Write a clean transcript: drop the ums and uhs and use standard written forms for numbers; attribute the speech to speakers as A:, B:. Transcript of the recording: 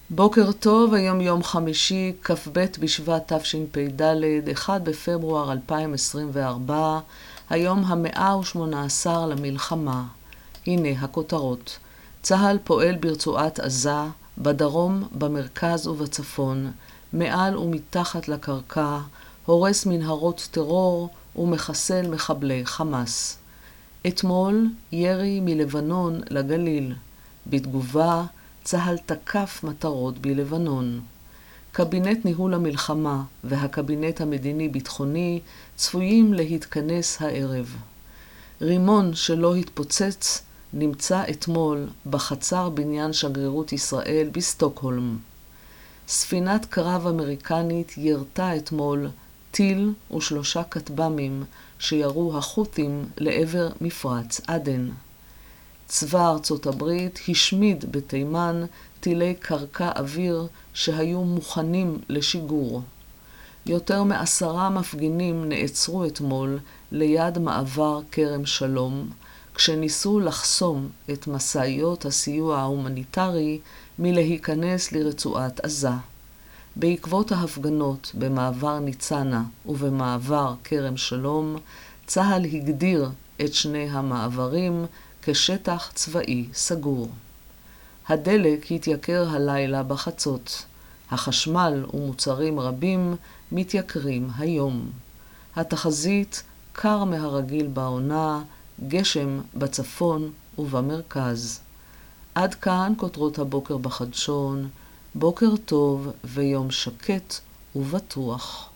A: בוקר טוב, היום יום חמישי, כ"ב בשבט תשפ"ד, 1 בפברואר 2024, היום ה-118 למלחמה. הנה הכותרות. צה"ל פועל ברצועת עזה, בדרום, במרכז ובצפון, מעל ומתחת לקרקע, הורס מנהרות טרור ומחסל מחבלי חמאס. אתמול ירי מלבנון לגליל. בתגובה, צה"ל תקף מטרות בלבנון. קבינט ניהול המלחמה והקבינט המדיני-ביטחוני צפויים להתכנס הערב. רימון שלא התפוצץ נמצא אתמול בחצר בניין שגרירות ישראל בסטוקהולם. ספינת קרב אמריקנית ירתה אתמול טיל ו3 כטב"מים שירו החות'ים לעבר מפרץ עדן. צבא ארצות הברית השמיד בתימן טילי קרקע אוויר שהיו מוכנים לשיגור. יותר מ10 מפגינים נעצרו אתמול ליד מעבר כרם שלום, כשניסו לחסום את מסעיות הסיוע ההומניטרי מלהיכנס לרצועת עזה. בעקבות ההפגנות במעבר ניצנה ובמעבר כרם שלום, צה"ל הגדיר את שני המעברים כשטח צבאי סגור. הדלק התייקר הלילה בחצות. החשמל ומוצרים רבים מתייקרים היום. התחזית קר מהרגיל בעונה, גשם בצפון ובמרכז. עד כאן כותרות הבוקר בחדשון. בוקר טוב ויום שקט ובטוח.